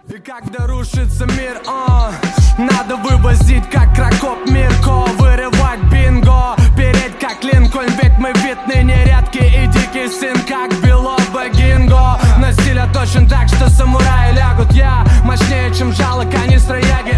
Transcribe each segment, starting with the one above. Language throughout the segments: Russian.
И когда рушится мир, надо вывозить как Крокоп Мирко, вырывать бинго, переть как Линкольн, ведь мы вид ныне редкий и дикий сын, как Белоба Гинго. На стиле точно так, что самураи лягут. Я мощнее, чем жало канистра Яги,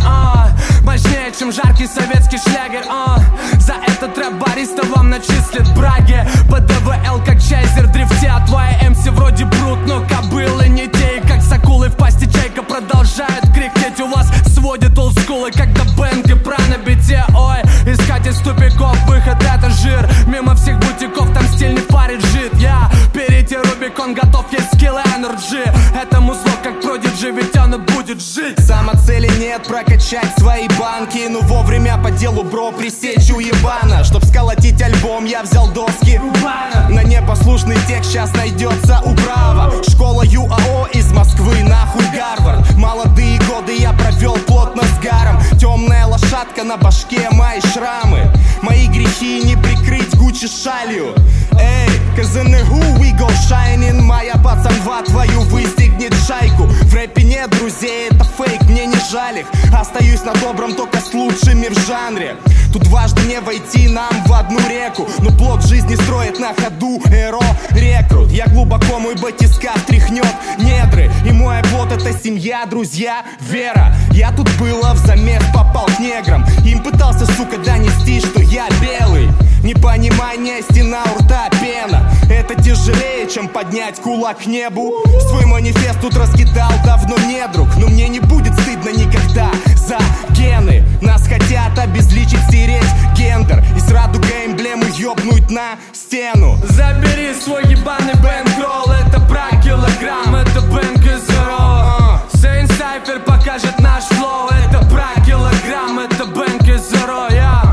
мощнее, чем жаркий советский шлягер, За этот рэп бариста вам начислит браги. По ДВЛ как чайзер дрифте, а твои МС вроде брут, но кобылы не те. И как с акулой в пасти чайка продолжают крикеть. У вас сводит олдскулы, когда бэнг и прана бите. Ой, искать из тупиков выход это жир. Мимо всех бутиков там стиль не парит жит. Я перейти Рубикон готов, есть скилл и энерджи. Это музло как продиджи, ведь оно будет жить. Самоцели нет прокачать свои банки, но вовремя по делу, бро, пресечь уебана. Чтоб сколотить альбом, я взял доски. На непослушный текст сейчас найдется управа. Школа ЮАО из Москвы, нахуй Гарвард. Молодые годы я провел плотно с гаром. Темная лошадка на башке, мои шрамы. Мои грехи не прикрыть Гуччи шалью. Эй, cause in the who we go shining. Моя пацанва твою выстегнет шайку. В рэпе нет друзей, это фейк, мне не жаль их. Остаюсь на добром только с лучшими в жанре. Тут дважды не войти нам в одну реку, но плод жизни строит на ходу эро рекрут. Я глубоко, мой батискаф тряхнет недры. И мой оплот это семья, друзья, вера. Я тут было в замес, попал к неграм. Им пытался, сука, донести, что я белый. Непонимание, стена у рта, пена. Это тяжелее, чем поднять кулак к небу. Свой манифест тут раскидал давно не друг, но мне не будет стыдно никогда за гены. Нас хотят обезличить, стереть гендер и с радугой эмблему ёбнуть на стену. Забери свой ебаный бэнкролл, это брак килограмм, это бэнк из зеро. Сейн Сайфер покажет наш флоу, это брак килограмм, это бэнк из зеро.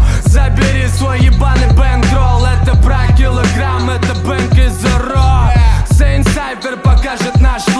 Забери свой ебаный бэнкролл, это брак килограмм, это бэнк из зеро. Сейн Сайфер покажет наш флоу.